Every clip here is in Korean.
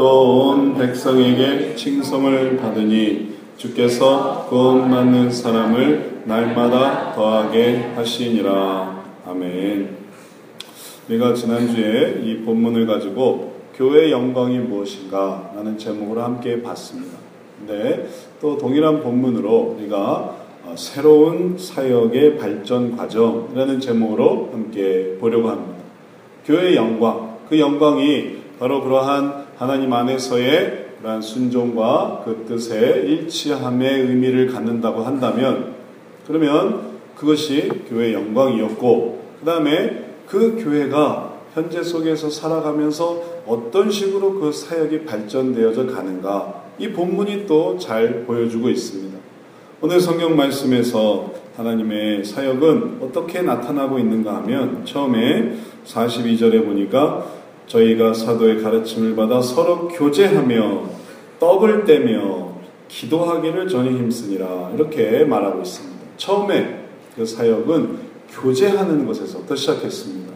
또 온 백성에게 칭송을 받으니 주께서 구원 받는 사람을 날마다 더하게 하시니라. 아멘. 우리가 지난주에 이 본문을 가지고 교회의 영광이 무엇인가 라는 제목으로 함께 봤습니다. 근데 또 동일한 본문으로 우리가 새로운 사역의 발전 과정이라는 제목으로 함께 보려고 합니다. 교회의 영광, 그 영광이 바로 그러한 하나님 안에서의 그러한 순종과 그 뜻의 일치함의 의미를 갖는다고 한다면, 그러면 그것이 교회의 영광이었고, 그 다음에 그 교회가 현재 속에서 살아가면서 어떤 식으로 그 사역이 발전되어져 가는가, 이 본문이 또 잘 보여주고 있습니다. 오늘 성경 말씀에서 하나님의 사역은 어떻게 나타나고 있는가 하면, 처음에 42절에 보니까 저희가 사도의 가르침을 받아 서로 교제하며 떡을 떼며 기도하기를 전히 힘쓰니라, 이렇게 말하고 있습니다. 처음에 그 사역은 교제하는 것에서부터 시작했습니다.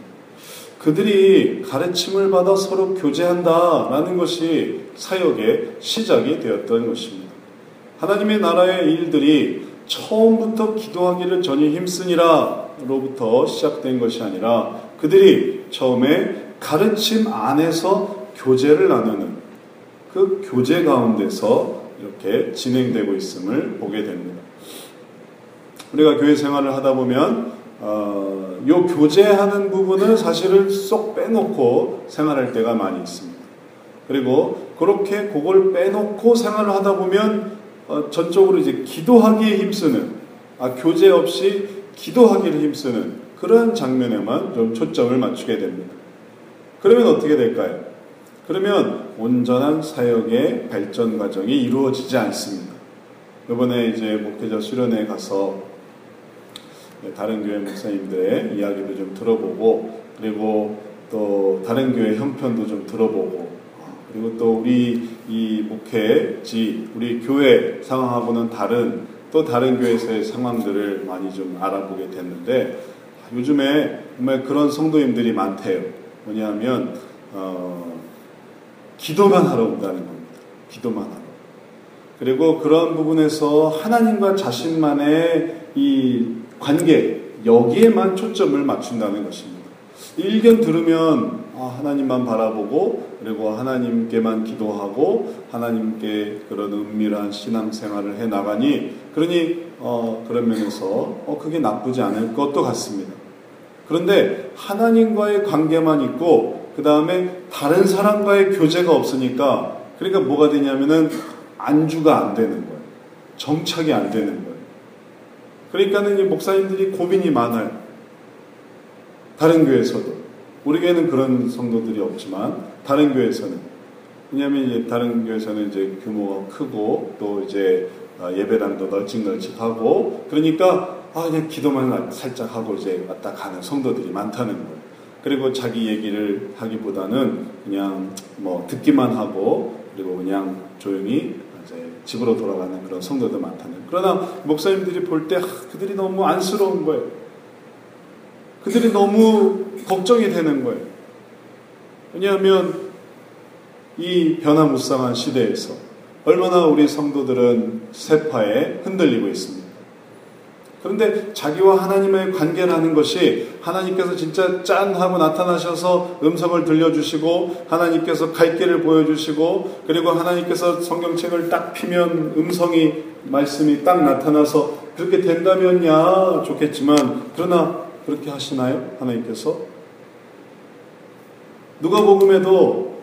그들이 가르침을 받아 서로 교제한다라는 것이 사역의 시작이 되었던 것입니다. 하나님의 나라의 일들이 처음부터 기도하기를 전히 힘쓰니라 로부터 시작된 것이 아니라, 그들이 처음에 가르침 안에서 교제를 나누는 그 교제 가운데서 이렇게 진행되고 있음을 보게 됩니다. 우리가 교회 생활을 하다 보면 요 교제하는 부분을 사실은 쏙 빼놓고 생활할 때가 많이 있습니다. 그리고 그렇게 그걸 빼놓고 생활을 하다 보면 전적으로 이제 기도하기에 힘쓰는, 교제 없이 기도하기를 힘쓰는 그런 장면에만 좀 초점을 맞추게 됩니다. 그러면 어떻게 될까요? 그러면 온전한 사역의 발전 과정이 이루어지지 않습니다. 이번에 이제 목회자 수련회에 가서 다른 교회 목사님들의 이야기도 좀 들어보고, 그리고 또 다른 교회 형편도 좀 들어보고, 그리고 또 우리 이 목회지, 우리 교회 상황하고는 또 다른 교회에서의 상황들을 많이 좀 알아보게 됐는데, 요즘에 정말 그런 성도님들이 많대요. 뭐냐면 기도만 하러 온다는 겁니다. 기도만 하러. 그리고 그런 부분에서 하나님과 자신만의 이 관계, 여기에만 초점을 맞춘다는 것입니다. 일견 들으면 하나님만 바라보고, 그리고 하나님께만 기도하고 하나님께 그런 은밀한 신앙생활을 해나가니, 그러니 그런 면에서 그게 나쁘지 않을 것도 같습니다. 그런데 하나님과의 관계만 있고 그 다음에 다른 사람과의 교제가 없으니까, 그러니까 뭐가 되냐면은 안주가 안 되는 거예요. 정착이 안 되는 거예요. 그러니까는 이 목사님들이 고민이 많아요. 다른 교회에서도. 우리 교회는 그런 성도들이 없지만 다른 교회에서는. 왜냐하면 이제 다른 교회에서는 이제 규모가 크고 또 이제 예배당도 널찍널찍하고, 그러니까 그냥 기도만 살짝 하고 이제 왔다 가는 성도들이 많다는 거예요. 그리고 자기 얘기를 하기보다는 그냥 듣기만 하고, 그리고 그냥 조용히 이제 집으로 돌아가는 그런 성도들 많다는. 그러나 목사님들이 볼 때 그들이 너무 안쓰러운 거예요. 그들이 너무 걱정이 되는 거예요. 왜냐하면 이 변화무쌍한 시대에서 얼마나 우리 성도들은 세파에 흔들리고 있습니다. 그런데 자기와 하나님의 관계라는 것이, 하나님께서 진짜 짠 하고 나타나셔서 음성을 들려주시고, 하나님께서 갈 길을 보여주시고, 그리고 하나님께서 성경책을 딱 피면 말씀이 딱 나타나서 그렇게 된다면야 좋겠지만, 그러나 그렇게 하시나요? 하나님께서? 누가복음에도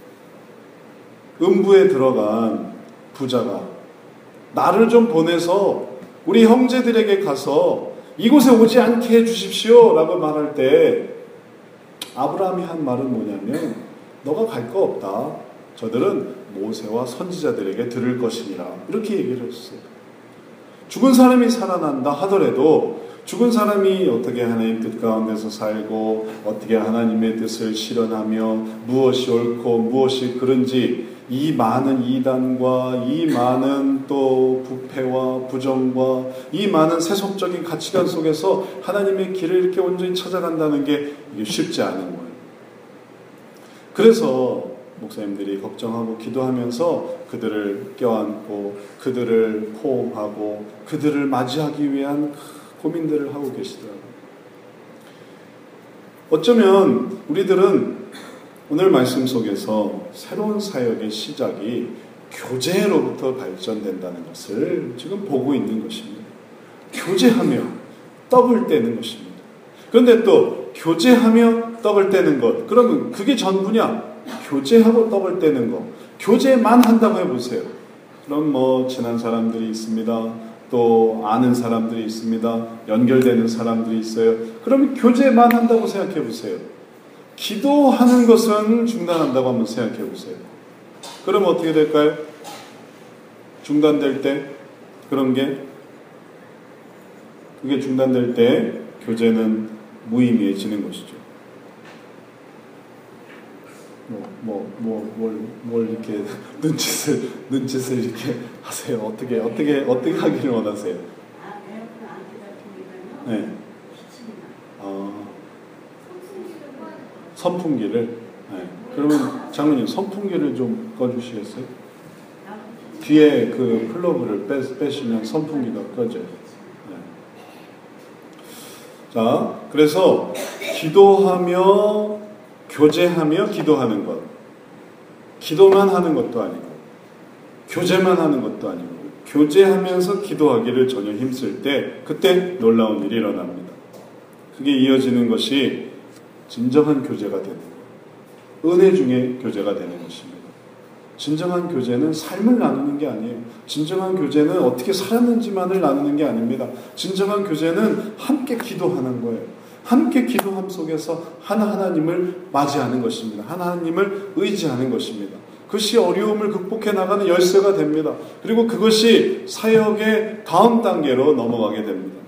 음부에 들어간 부자가 나를 좀 보내서 우리 형제들에게 가서 이곳에 오지 않게 해주십시오 라고 말할 때, 아브라함이 한 말은 뭐냐면, 너가 갈 거 없다. 저들은 모세와 선지자들에게 들을 것이니라, 이렇게 얘기를 했어요. 죽은 사람이 살아난다 하더라도 죽은 사람이 어떻게 하나님 뜻 가운데서 살고, 어떻게 하나님의 뜻을 실현하며 무엇이 옳고 무엇이 그른지, 이 많은 이단과 이 많은 또 부패와 부정과 이 많은 세속적인 가치관 속에서 하나님의 길을 이렇게 온전히 찾아간다는 게 이게 쉽지 않은 거예요. 그래서 목사님들이 걱정하고 기도하면서 그들을 껴안고 그들을 포옹하고 그들을 맞이하기 위한 고민들을 하고 계시더라고요. 어쩌면 우리들은 오늘 말씀 속에서 새로운 사역의 시작이 교제로부터 발전된다는 것을 지금 보고 있는 것입니다. 교제하며 떡을 떼는 것입니다. 그런데 또 교제하며 떡을 떼는 것, 그러면 그게 전부냐? 교제하고 떡을 떼는 것, 교제만 한다고 해보세요. 그럼 뭐 친한 사람들이 있습니다. 또 아는 사람들이 있습니다. 연결되는 사람들이 있어요. 그러면 교제만 한다고 생각해 보세요. 기도하는 것은 중단한다고 한번 생각해 보세요. 그럼 어떻게 될까요? 중단될 때 그런 게, 그게 중단될 때 교제는 무의미해지는 것이죠. 뭘 이렇게 눈짓을 이렇게 하세요? 어떻게 하기를 원하세요? 네. 선풍기를. 네. 그러면 장로님 선풍기를 좀 꺼주시겠어요? 뒤에 그 플러그를 빼시면 선풍기가 꺼져요. 네. 자, 그래서 기도하며 교제하며 기도하는 것, 기도만 하는 것도 아니고 교제만 하는 것도 아니고 교제하면서 기도하기를 전혀 힘쓸 때 그때 놀라운 일이 일어납니다. 그게 이어지는 것이 진정한 교제가 되는 거예요. 은혜 중에 교제가 되는 것입니다. 진정한 교제는 삶을 나누는 게 아니에요. 진정한 교제는 어떻게 살았는지만을 나누는 게 아닙니다. 진정한 교제는 함께 기도하는 거예요. 함께 기도함 속에서 하나님을 맞이하는 것입니다. 하나님을 의지하는 것입니다. 그것이 어려움을 극복해 나가는 열쇠가 됩니다. 그리고 그것이 사역의 다음 단계로 넘어가게 됩니다.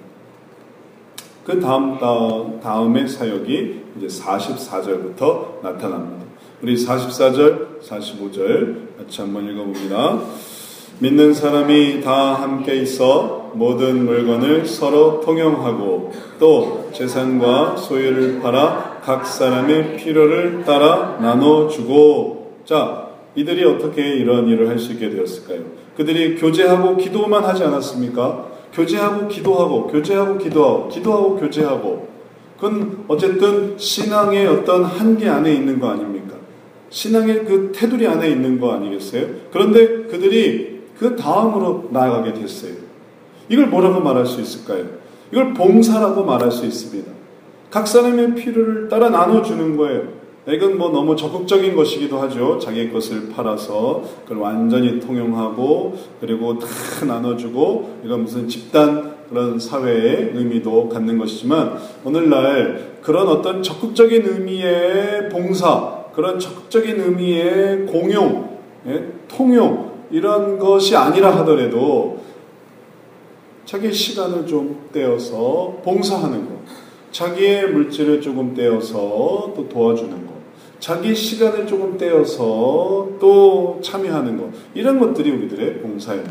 그 다음의 사역이 이제 44절부터 나타납니다. 우리 44절, 45절 같이 한번 읽어봅니다. 믿는 사람이 다 함께 있어 모든 물건을 서로 통용하고 또 재산과 소유를 팔아 각 사람의 필요를 따라 나눠주고. 자, 이들이 어떻게 이런 일을 할 수 있게 되었을까요? 그들이 교제하고 기도만 하지 않았습니까? 교제하고 기도하고 교제하고 기도하고 교제하고. 그건 어쨌든 신앙의 어떤 한계 안에 있는 거 아닙니까? 신앙의 그 테두리 안에 있는 거 아니겠어요? 그런데 그들이 그 다음으로 나아가게 됐어요. 이걸 뭐라고 말할 수 있을까요? 이걸 봉사라고 말할 수 있습니다. 각 사람의 필요를 따라 나눠주는 거예요. 이건 뭐 너무 적극적인 것이기도 하죠. 자기 것을 팔아서 그걸 완전히 통용하고 그리고 다 나눠주고, 이건 무슨 집단 그런 사회의 의미도 갖는 것이지만, 오늘날 그런 어떤 적극적인 의미의 봉사, 그런 적극적인 의미의 공용, 통용, 이런 것이 아니라 하더라도 자기 시간을 좀 떼어서 봉사하는 것, 자기의 물질을 조금 떼어서 또 도와주는 것, 자기 시간을 조금 떼어서 또 참여하는 것, 이런 것들이 우리들의 봉사입니다.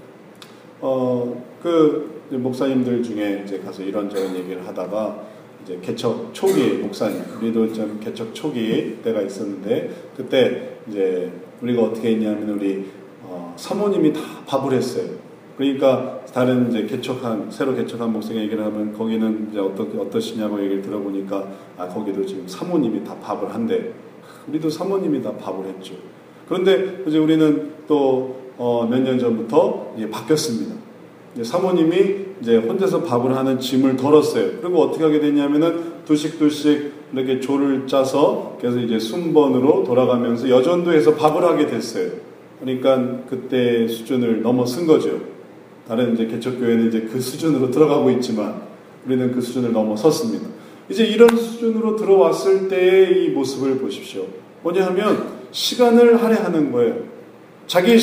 목사님들 중에 이제 가서 이런저런 얘기를 하다가 이제 개척 초기 목사님, 우리도 좀 개척 초기 때가 있었는데, 그때 이제 우리가 어떻게 했냐면 우리 사모님이 다 밥을 했어요. 그러니까 다른 이제 새로 개척한 목사님 얘기를 하면 거기는 이제 어떠시냐고 얘기를 들어보니까, 거기도 지금 사모님이 다 밥을 한대. 우리도 사모님이 다 밥을 했죠. 그런데 이제 우리는 또 몇 년 전부터 이제 바뀌었습니다. 이제 사모님이 이제 혼자서 밥을 하는 짐을 덜었어요. 그리고 어떻게 하게 됐냐면은 두씩 이렇게 조를 짜서 그래서 이제 순번으로 돌아가면서 여전도에서 밥을 하게 됐어요. 그러니까 그때 수준을 넘어선 거죠. 다른 이제 개척교회는 이제 그 수준으로 들어가고 있지만 우리는 그 수준을 넘어섰습니다. 이제 이런 수준으로 들어왔을 때의 이 모습을 보십시오. 뭐냐 하면 시간을 할애하는 거예요. 자기의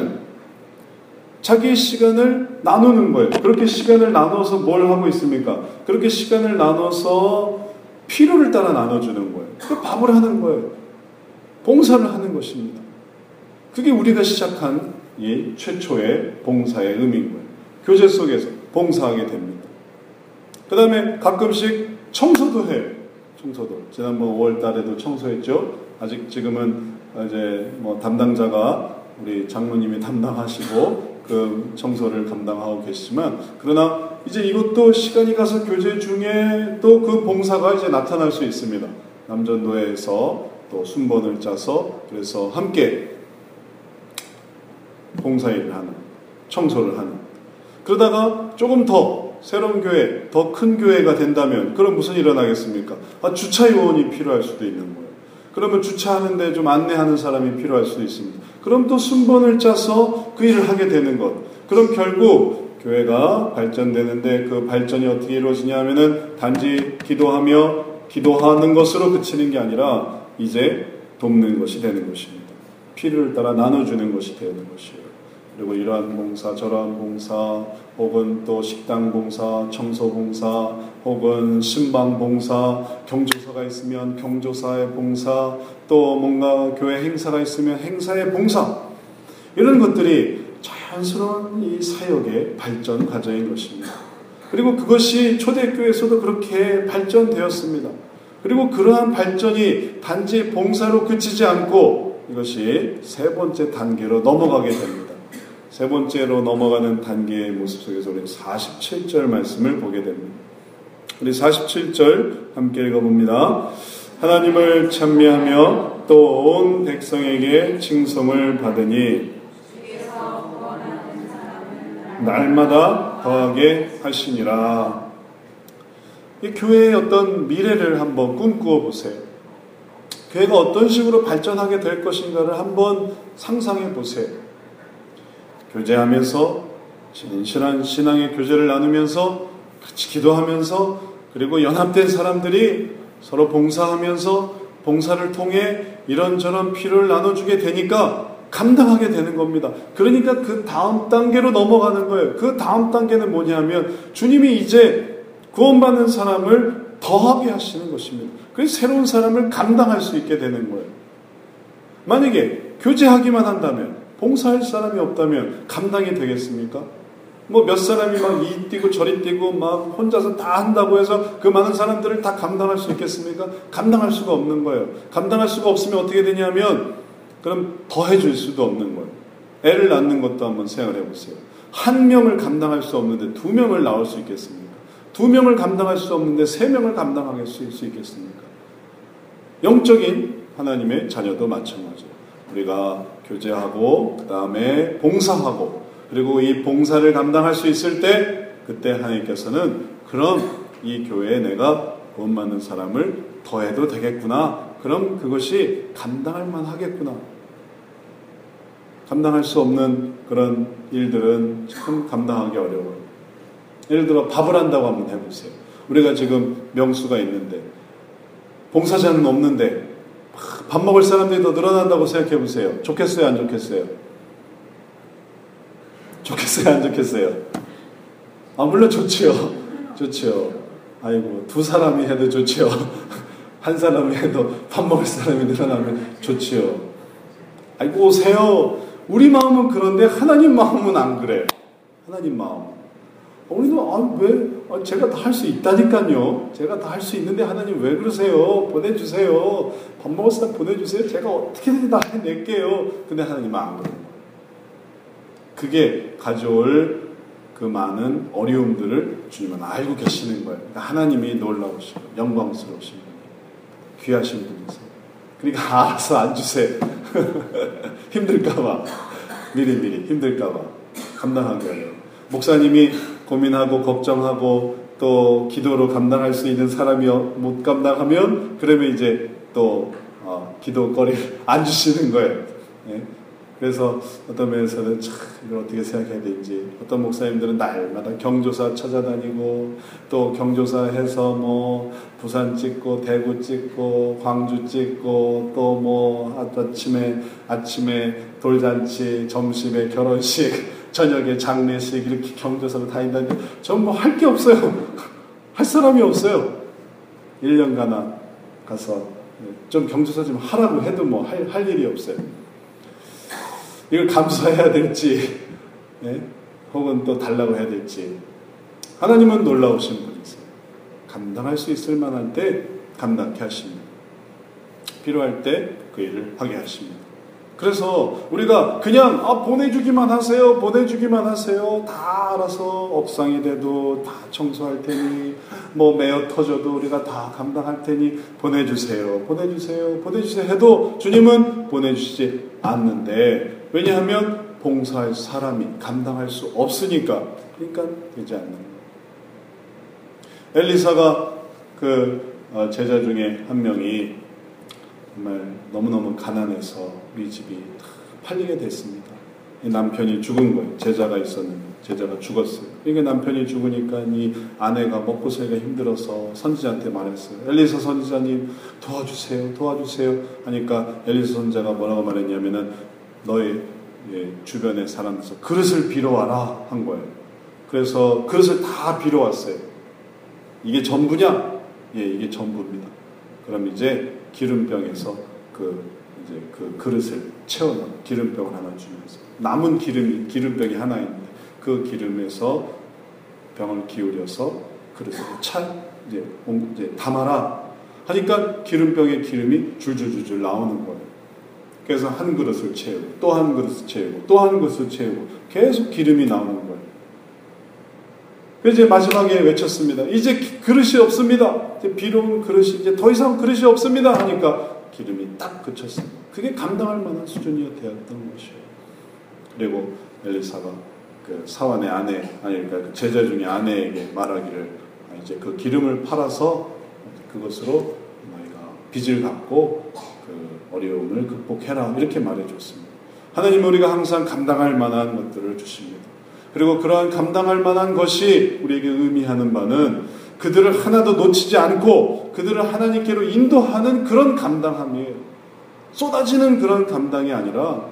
시간을 나누는 거예요. 그렇게 시간을 나눠서 뭘 하고 있습니까? 그렇게 시간을 나눠서 필요를 따라 나눠주는 거예요. 그 밥을 하는 거예요. 봉사를 하는 것입니다. 그게 우리가 시작한 이 최초의 봉사의 의미인 거예요. 교제 속에서 봉사하게 됩니다. 그 다음에 가끔씩 청소도 해요. 청소도. 지난번 5월 달에도 청소했죠. 아직 지금은 이제 뭐 담당자가 우리 장로님이 담당하시고 그 청소를 감당하고 계시지만, 그러나 이제 이것도 시간이 가서 교제 중에 또 그 봉사가 이제 나타날 수 있습니다. 남전도회에서 또 순번을 짜서 그래서 함께 봉사일을 하는, 청소를 하는. 그러다가 조금 더 새로운 교회, 더 큰 교회가 된다면 그럼 무슨 일이 일어나겠습니까? 주차 요원이 필요할 수도 있는 거예요. 그러면 주차하는데 좀 안내하는 사람이 필요할 수도 있습니다. 그럼 또 순번을 짜서 그 일을 하게 되는 것. 그럼 결국 교회가 발전되는데 그 발전이 어떻게 이루어지냐 하면은 단지 기도하는 것으로 그치는 게 아니라 이제 돕는 것이 되는 것입니다. 필요를 따라 나눠주는 것이 되는 것이에요. 그리고 이러한 봉사, 저러한 봉사, 혹은 또 식당 봉사, 청소 봉사, 혹은 신방 봉사, 경조사가 있으면 경조사의 봉사, 또 뭔가 교회 행사가 있으면 행사의 봉사, 이런 것들이 자연스러운 이 사역의 발전 과정인 것입니다. 그리고 그것이 초대교회에서도 그렇게 발전되었습니다. 그리고 그러한 발전이 단지 봉사로 그치지 않고 이것이 세 번째 단계로 넘어가게 됩니다. 세 번째로 넘어가는 단계의 모습 속에서 우리 47절 말씀을 보게 됩니다. 우리 47절 함께 읽어봅니다. 하나님을 찬미하며 또 온 백성에게 칭송을 받으니 날마다 더하게 하시니라. 이 교회의 어떤 미래를 한번 꿈꾸어 보세요. 교회가 어떤 식으로 발전하게 될 것인가를 한번 상상해 보세요. 교제하면서 진실한 신앙의 교제를 나누면서 같이 기도하면서 그리고 연합된 사람들이 서로 봉사하면서 봉사를 통해 이런저런 필요를 나눠주게 되니까 감당하게 되는 겁니다. 그러니까 그 다음 단계로 넘어가는 거예요. 그 다음 단계는 뭐냐면 주님이 이제 구원받는 사람을 더하게 하시는 것입니다. 그래서 새로운 사람을 감당할 수 있게 되는 거예요. 만약에 교제하기만 한다면, 봉사할 사람이 없다면 감당이 되겠습니까? 뭐 몇 사람이 막 이 뛰고 저리 뛰고 막 혼자서 다 한다고 해서 그 많은 사람들을 다 감당할 수 있겠습니까? 감당할 수가 없는 거예요. 감당할 수가 없으면 어떻게 되냐면 그럼 더해줄 수도 없는 거예요. 애를 낳는 것도 한번 생각해 보세요. 한 명을 감당할 수 없는데 두 명을 낳을 수 있겠습니까? 두 명을 감당할 수 없는데 세 명을 감당할 수 있겠습니까? 영적인 하나님의 자녀도 마찬가지예요. 우리가 교제하고 그 다음에 봉사하고 그리고 이 봉사를 감당할 수 있을 때 그때 하나님께서는 그럼 이 교회에 내가 구원받는 사람을 더해도 되겠구나. 그럼 그것이 감당할 만하겠구나. 감당할 수 없는 그런 일들은 참 감당하기 어려워요. 예를 들어 밥을 한다고 한번 해보세요. 우리가 지금 명수가 있는데 봉사자는 없는데 밥 먹을 사람들이 더 늘어난다고 생각해 보세요. 좋겠어요, 안 좋겠어요? 좋겠어요, 안 좋겠어요? 물론 좋지요. 좋지요. 아이고, 두 사람이 해도 좋지요. 한 사람이 해도 밥 먹을 사람이 늘어나면 좋지요. 아이고, 오세요. 우리 마음은 그런데 하나님 마음은 안 그래요. 하나님 마음. 우리도 왜 제가 다 할 수 있다니까요. 제가 다 할 수 있는데 하나님 왜 그러세요? 보내주세요. 밥 먹을 사람 보내주세요. 제가 어떻게든 다 해낼게요. 근데 하나님은 안 그래요. 그게 가져올 그 많은 어려움들을 주님은 알고 계시는 거예요. 그러니까 하나님이 놀라우시고 영광스러우신 분이에요. 귀하신 분이세요. 그러니까 알아서 안 주세요. 힘들까봐. 미리 힘들까봐. 감당하기 어려워요. 목사님이 고민하고 걱정하고 또 기도로 감당할 수 있는 사람이 못 감당하면 그러면 이제 또 기도거리를 안 주시는 거예요. 네? 그래서 어떤 면에서는 참 이걸 어떻게 생각해야 되는지, 어떤 목사님들은 날마다 경조사 찾아다니고 또 경조사 해서 뭐 부산 찍고 대구 찍고 광주 찍고 또 뭐 아침에 돌잔치, 점심에 결혼식, 저녁에 장례식 이렇게 경조사로 다닌다는데 전 뭐 할 게 없어요. 할 사람이 없어요. 1년간 가서 좀 경조사 좀 하라고 해도 뭐 할 일이 없어요. 이걸 감수해야 될지, 네? 혹은 또 달라고 해야 될지. 하나님은 놀라우신 분이세요. 감당할 수 있을 만한 때 감당케 하십니다. 필요할 때 그 일을 하게 하십니다. 그래서 우리가 그냥 보내주기만 하세요, 보내주기만 하세요, 다 알아서 옥상이 돼도 다 청소할 테니 뭐 매어 터져도 우리가 다 감당할 테니 보내주세요, 보내주세요, 보내주세요 해도 주님은 보내주시지 않는데, 왜냐하면 봉사할 사람이 감당할 수 없으니까, 그러니까 되지 않는 거예요. 엘리사가 그 제자 중에 한 명이 정말 너무너무 가난해서 우리 집이 다 팔리게 됐습니다. 남편이 죽은 거예요. 제자가 있었는데 제자가 죽었어요. 그러니까 남편이 죽으니까 이 아내가 먹고 살기가 힘들어서 선지자한테 말했어요. 엘리사 선지자님 도와주세요, 도와주세요 하니까 엘리사 선지자가 뭐라고 말했냐면은 너의 주변의 사람들에서 그릇을 빌어와라 한 거예요. 그래서 그릇을 다 빌어왔어요. 이게 전부냐? 예, 이게 전부입니다. 그럼 이제 기름병에서 그 그릇을 채워넣은 기름병을 하나 주면서, 남은 기름병이 하나 있는데 그 기름에서 병을 기울여서 그릇에 이제 담아라 하니까 기름병에 기름이 줄줄줄줄 나오는 거예요. 그래서 한 그릇을 채우고 또 한 그릇을 채우고 또 한 그릇을 채우고 계속 기름이 나오는 거예요. 그래서 이제 마지막에 외쳤습니다. 이제 그릇이 없습니다. 이제 비로운 그릇이 이제 더 이상 그릇이 없습니다 하니까 기름이 딱 그쳤습니다. 그게 감당할 만한 수준이 되었던 것이에요. 그리고 엘리사가 그 사환의 아내, 그러니까 그 제자 중에 아내에게 말하기를 이제 그 기름을 팔아서 그것으로 너희가 빚을 갚고 그 어려움을 극복해라 이렇게 말해줬습니다. 하나님은 우리가 항상 감당할 만한 것들을 주십니다. 그리고 그러한 감당할 만한 것이 우리에게 의미하는 바는 그들을 하나도 놓치지 않고 그들을 하나님께로 인도하는 그런 감당함이에요. 쏟아지는 그런 감당이 아니라,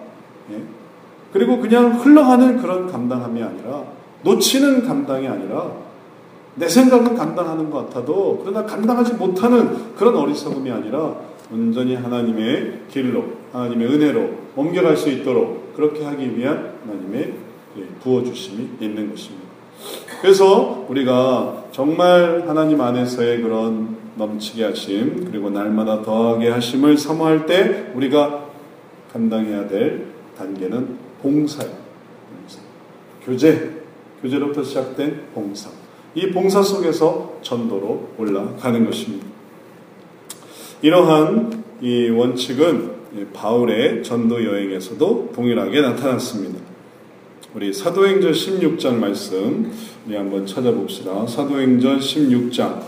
그리고 그냥 흘러가는 그런 감당함이 아니라, 놓치는 감당이 아니라, 내 생각은 감당하는 것 같아도 그러나 감당하지 못하는 그런 어리석음이 아니라 온전히 하나님의 길로, 하나님의 은혜로 옮겨갈 수 있도록 그렇게 하기 위한 하나님의 부어주심이 있는 것입니다. 그래서 우리가 정말 하나님 안에서의 그런 넘치게 하심, 그리고 날마다 더하게 하심을 사모할 때 우리가 감당해야 될 단계는 봉사예요. 교제로부터 시작된 봉사. 이 봉사 속에서 전도로 올라가는 것입니다. 이러한 이 원칙은 바울의 전도 여행에서도 동일하게 나타났습니다. 우리 사도행전 16장 말씀 우리 한번 찾아봅시다. 사도행전 16장.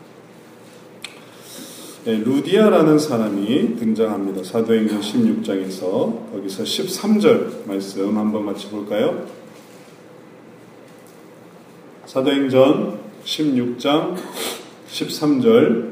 루디아라는 사람이 등장합니다. 사도행전 16장에서 거기서 13절 말씀 한번 같이 볼까요? 사도행전 16장 13절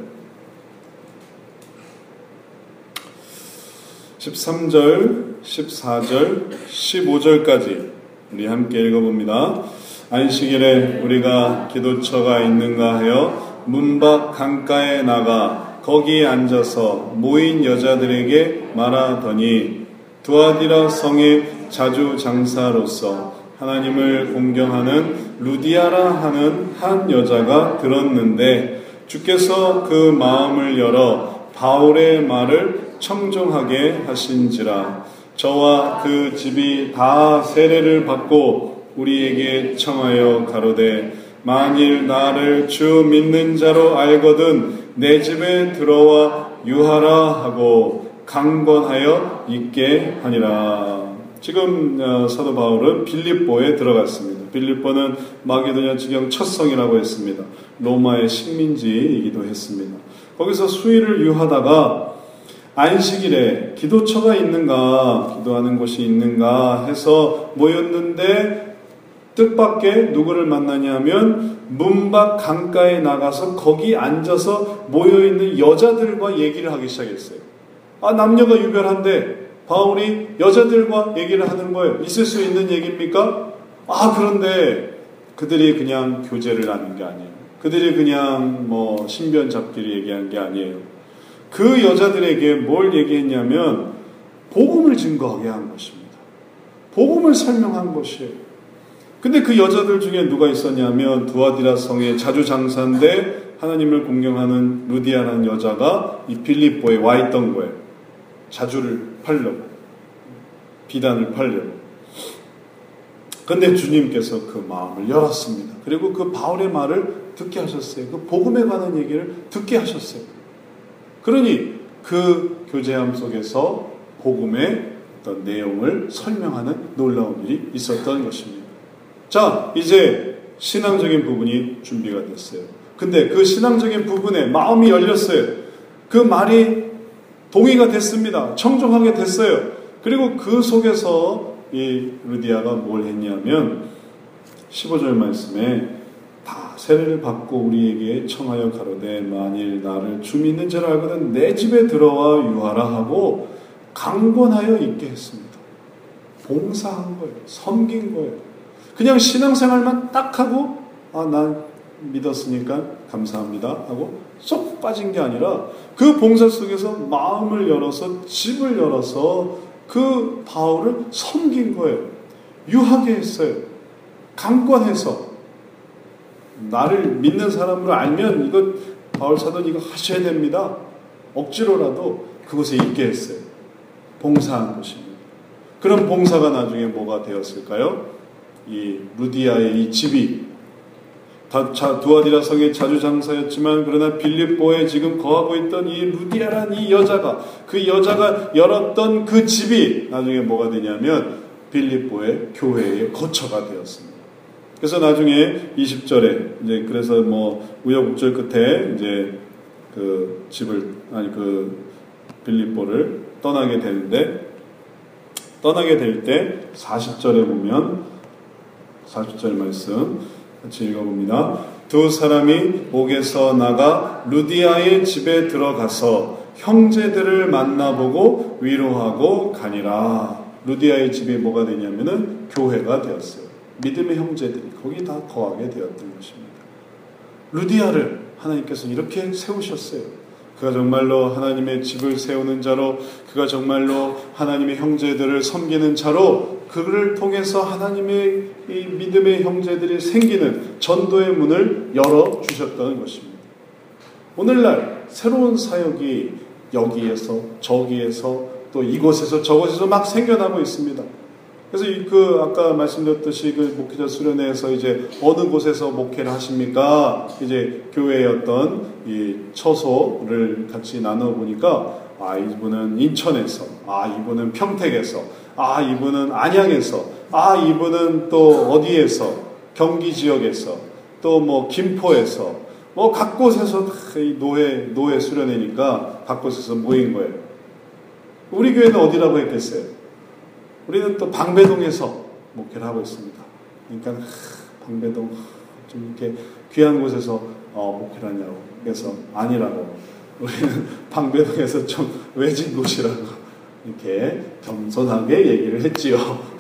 13절, 14절, 15절까지 우리 함께 읽어봅니다. 안식일에 우리가 기도처가 있는가 하여 문 밖 강가에 나가 거기 앉아서 모인 여자들에게 말하더니 두아디라 성의 자주 장사로서 하나님을 공경하는 루디아라 하는 한 여자가 들었는데 주께서 그 마음을 열어 바울의 말을 청종하게 하신지라. 저와 그 집이 다 세례를 받고 우리에게 청하여 가로되 만일 나를 주 믿는 자로 알거든 내 집에 들어와 유하라 하고 강권하여 있게 하니라. 지금 사도 바울은 빌립보에 들어갔습니다. 빌립보는 마게도냐 지경 첫 성이라고 했습니다. 로마의 식민지이기도 했습니다. 거기서 수일을 유하다가 안식일에 기도처가 있는가, 기도하는 곳이 있는가 해서 모였는데 뜻밖의 누구를 만나냐면 문 밖 강가에 나가서 거기 앉아서 모여있는 여자들과 얘기를 하기 시작했어요. 남녀가 유별한데 바울이 여자들과 얘기를 하는 거예요. 있을 수 있는 얘기입니까? 그런데 그들이 그냥 교제를 하는 게 아니에요. 그들이 그냥 신변 잡기를 얘기한 게 아니에요. 그 여자들에게 뭘 얘기했냐면 복음을 증거하게 한 것입니다. 복음을 설명한 것이에요. 근데 그 여자들 중에 누가 있었냐면 두아디라 성의 자주 장사인데 하나님을 공경하는 루디아라는 여자가 이 빌립보에 와 있던 거예요. 자주를 팔려고, 비단을 팔려고. 그런데 주님께서 그 마음을 열었습니다. 그리고 그 바울의 말을 듣게 하셨어요. 그 복음에 관한 얘기를 듣게 하셨어요. 그러니 그 교제함 속에서 복음의 어떤 내용을 설명하는 놀라운 일이 있었던 것입니다. 자, 이제 신앙적인 부분이 준비가 됐어요. 근데 그 신앙적인 부분에 마음이 열렸어요. 그 말이 동의가 됐습니다. 청종하게 됐어요. 그리고 그 속에서 이 루디아가 뭘 했냐면 15절 말씀에 다 세례를 받고 우리에게 청하여 가로되 만일 나를 주 믿는 줄 알거든 내 집에 들어와 유하라 하고 강권하여 있게 했습니다. 봉사한 거예요. 섬긴 거예요. 그냥 신앙생활만 딱 하고 난 믿었으니까 감사합니다 하고 쏙 빠진 게 아니라 그 봉사 속에서 마음을 열어서 집을 열어서 그 바울을 섬긴 거예요. 유하게 했어요. 강권해서 나를 믿는 사람으로 알면 이거 바울 사도는 이거 하셔야 됩니다. 억지로라도 그곳에 있게 했어요. 봉사한 것입니다. 그런 봉사가 나중에 뭐가 되었을까요? 이 루디아의 이 집이 두아디라 성의 자주 장사였지만 그러나 빌립보에 지금 거하고 있던 이 루디아란 이 여자가 그 여자가 열었던 그 집이 나중에 뭐가 되냐면 빌립보의 교회의 거처가 되었습니다. 그래서 나중에 20절에 이제 그래서 뭐 우여곡절 끝에 이제 그 집을 그 빌립보를 떠나게 되는데 떠나게 될 때 40절에 보면 40절 말씀 같이 읽어봅니다. 두 사람이 옥에서 나가 루디아의 집에 들어가서 형제들을 만나보고 위로하고 가니라. 루디아의 집이 뭐가 되냐면은 교회가 되었어요. 믿음의 형제들이 거기 다 거하게 되었던 것입니다. 루디아를 하나님께서 이렇게 세우셨어요. 그가 정말로 하나님의 집을 세우는 자로, 그가 정말로 하나님의 형제들을 섬기는 자로, 그를 통해서 하나님의 이 믿음의 형제들이 생기는 전도의 문을 열어주셨다는 것입니다. 오늘날 새로운 사역이 여기에서 저기에서 또 이곳에서 저곳에서 막 생겨나고 있습니다. 그래서 그 아까 말씀드렸듯이 그 목회자 수련회에서 이제 어느 곳에서 목회를 하십니까? 이제 교회의 어떤 이 처소를 같이 나눠 보니까 이분은 인천에서, 이분은 평택에서, 이분은 안양에서, 이분은 또 어디에서, 경기 지역에서, 또 뭐 김포에서, 뭐 각 곳에서 이 노예 수련회니까 각 곳에서 모인 거예요. 우리 교회는 어디라고 했겠어요? 우리는 또 방배동에서 목회를 하고 있습니다. 그러니까 방배동 좀 이렇게 귀한 곳에서 목회를 하냐고 그래서 아니라고 우리는 방배동에서 좀 외진 곳이라고 이렇게 겸손하게 얘기를 했지요.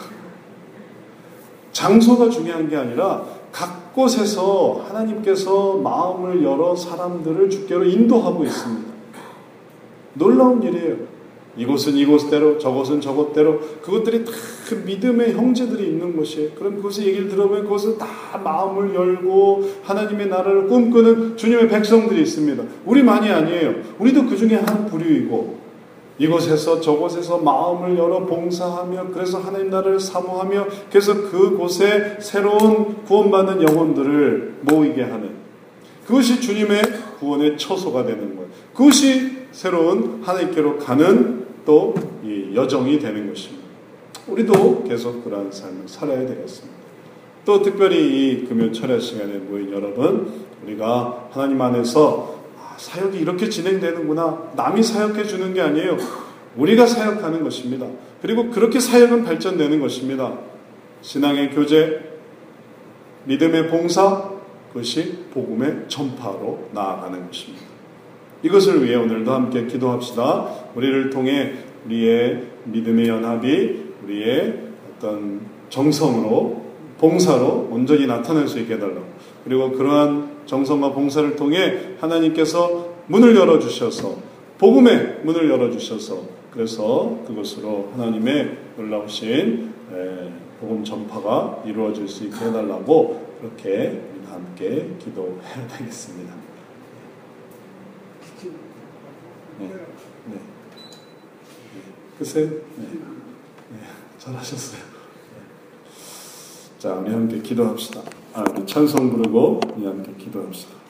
장소가 중요한 게 아니라 각 곳에서 하나님께서 마음을 열어 사람들을 주께로 인도하고 있습니다. 놀라운 일이에요. 이곳은 이곳대로, 저곳은 저곳대로, 그것들이 다 그 믿음의 형제들이 있는 곳이에요. 그럼 그곳에 얘기를 들어보면 그곳은 다 마음을 열고 하나님의 나라를 꿈꾸는 주님의 백성들이 있습니다. 우리만이 아니에요. 우리도 그 중에 한 부류이고, 이곳에서 저곳에서 마음을 열어 봉사하며, 그래서 하나님 나라를 사모하며, 그래서 그곳에 새로운 구원받는 영혼들을 모이게 하는, 그것이 주님의 구원의 처소가 되는 거예요. 그것이 새로운 하나님께로 가는 또 이 여정이 되는 것입니다. 우리도 계속 그러한 삶을 살아야 되겠습니다. 또 특별히 이 금요 철야 시간에 모인 여러분, 우리가 하나님 안에서 사역이 이렇게 진행되는구나. 남이 사역해 주는 게 아니에요. 우리가 사역하는 것입니다. 그리고 그렇게 사역은 발전되는 것입니다. 신앙의 교제, 믿음의 봉사, 그것이 복음의 전파로 나아가는 것입니다. 이것을 위해 오늘도 함께 기도합시다. 우리를 통해 우리의 믿음의 연합이 우리의 어떤 정성으로 봉사로 온전히 나타날 수 있게 해달라고. 그리고 그러한 정성과 봉사를 통해 하나님께서 문을 열어주셔서 복음의 문을 열어주셔서 그래서 그것으로 하나님의 놀라우신 복음 전파가 이루어질 수 있게 해달라고 그렇게 함께 기도해야 되겠습니다. 네. 네. 글쎄요. 네. 잘하셨어요. 자, 우리 함께 기도합시다. 우리 찬송 부르고 우리 함께 기도합시다.